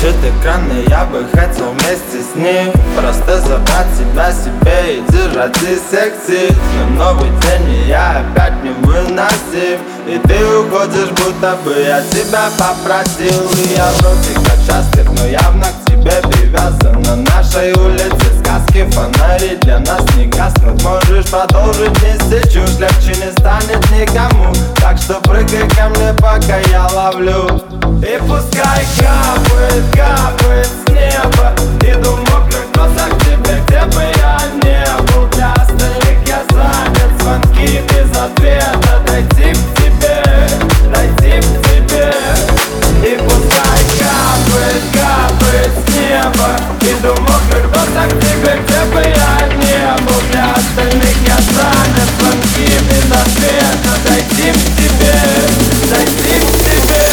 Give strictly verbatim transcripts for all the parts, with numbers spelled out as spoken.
Глушит экраны, я бы хотел вместе с ним просто забрать тебя себе и держать здесь секси. Но новый день, и я опять невыносим, и ты уходишь, будто бы я тебя попросил. И я вроде как счастлив, но явно к тебе привязан. На нашей улице сказки, фонари для нас не гаснут. Можешь продолжить вместе чушь, легче не станет никому. Так что прыгай ко мне, пока я ловлю. И пускай капает, капает с неба. Иду в мокрых кроссах к тебе, где бы я не был. Для остальных я занят, звонки без ответа. Дойти к тебе, дойти к тебе. И пускай капает, капает с неба. Иду в мокрых кроссах к тебе, где бы я не был. Для остальных я занят, звонки без ответа. Дойти к тебе, дойти к тебе.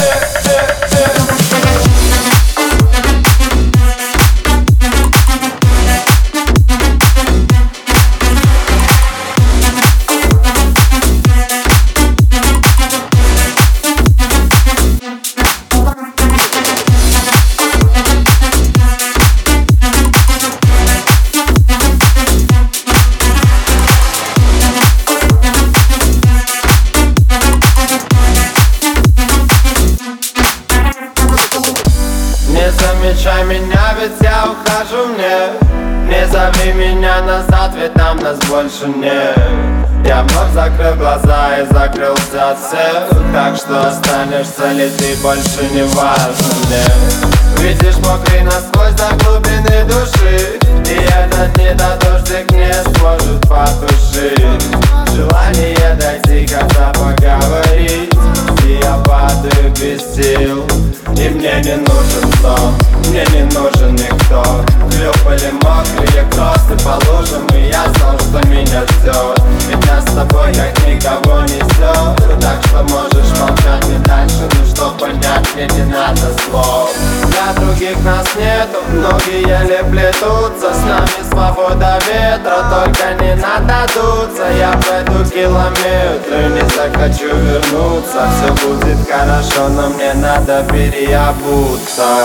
Не замечай меня, ведь я ухожу мне. Не зови меня назад, ведь там нас больше нет. Я вновь закрыл глаза и закрылся от всех. Так что останешься ли ты, больше не важно мне. Видишь, мокрый насквозь до глубины души, и этот недодождик не сможет потушить желание дойти, когда поговорить. И я падаю без сил, и мне не нужен сон, мне не нужен никто. Хлюпали мокрые кроссы по лужам, и я знал, что меня ждет. Ведь нас с тобой как никого несет. Так что можешь молчать и дальше, но что понять мне не надо слов. Для других нас нету, ноги еле плетутся. С нами свобода ветра, только не надо дуться. Я пройду километры, не захочу вернуться. Все будет хорошо, но мне надо переобуться.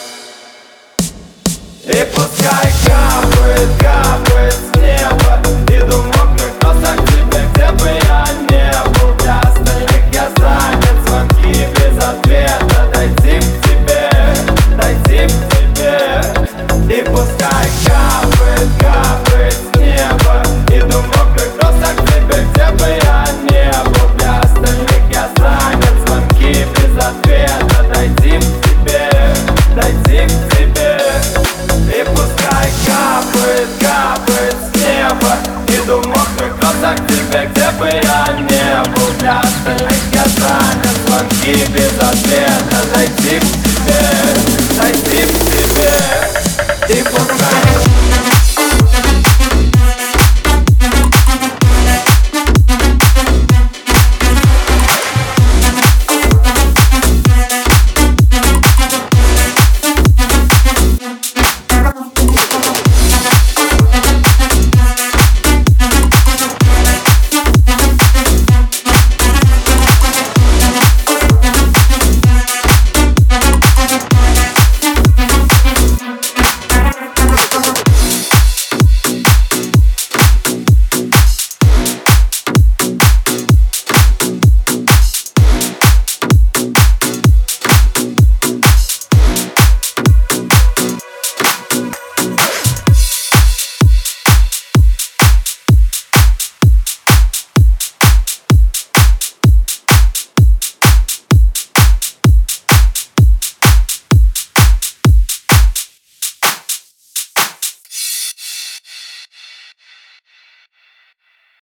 И пускай капает, капает с неба. Иду в мокрых кроссах к тебе, где бы я не был. Для остальных я занят, звонки без ответа. Дойти к тебе, дойти к тебе. И пускай капает, капает с неба. Иду в мокрых кроссах к тебе, где бы я не был. Для остальных я занят, звонки без ответа. Дойти к тебе, дойти к тебе. И пускай капает, капает с неба. Иду в мокрых кроссах к тебе, где бы я не был. Для остальных я занят, звонки без ответа. Дойти к тебе.